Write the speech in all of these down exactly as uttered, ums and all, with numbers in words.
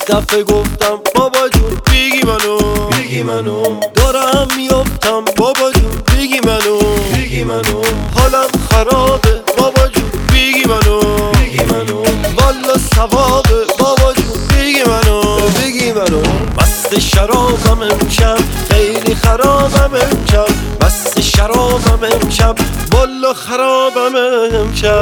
دفعه گفتم بابا جون بگی منو بگی منو دارم میافتم بابا جون بگی منو بگی منو حالم خرابه بابا جون بگی منو بگی منو والا ثوابه بابا جون بگی منو بگی منو مست شرابم امشب خیلی خرابم امشب مست شرابم امشب والا خرابم امشب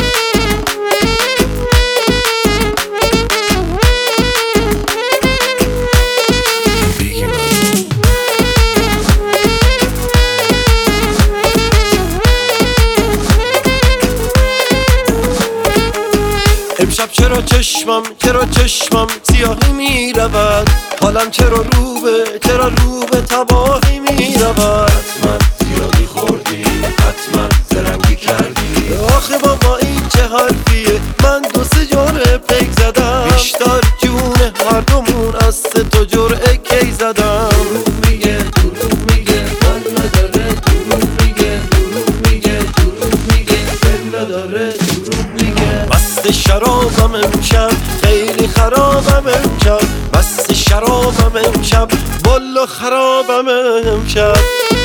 امشب چرا چشمم چرا چشمم سیاهی می رود حالم چرا روبه چرا روبه تباهی می رود حتما زیادی خوردی حتما زرنگی کردی آخه بابا این چه حرفیه من دو سه جرعه پیک زدم بیشتر جون هر دومون از سه تا جرعه کی زدم دروغ میگه دروغ میگه حال نداره دروغ میگه دروغ میگه دروغ میگه دل نداره دروغ میگه مست شرابم امشب خیلی خرابم امشب مست شرابم امشب والا خرابم امشب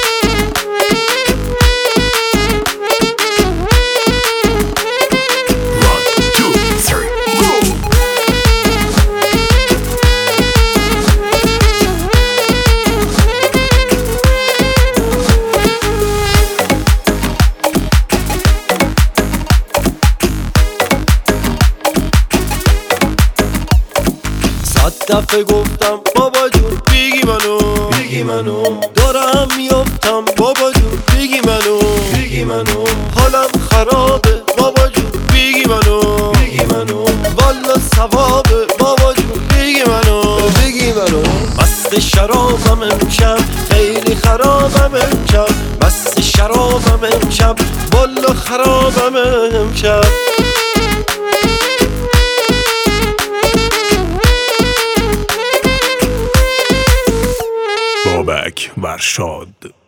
صد دفعه گفتم بابا جون بگی منو بگی منو دارم میافتم بابا جون بگی منو بگی منو حالم خرابه بابا جون بگی منو بگی منو والا ثوابه بابا جون بگی منو بگی منو مست شرابم امشب خیلی خرابم امشب مست شرابم امشب والا خرابم امشب بابک ورشاد.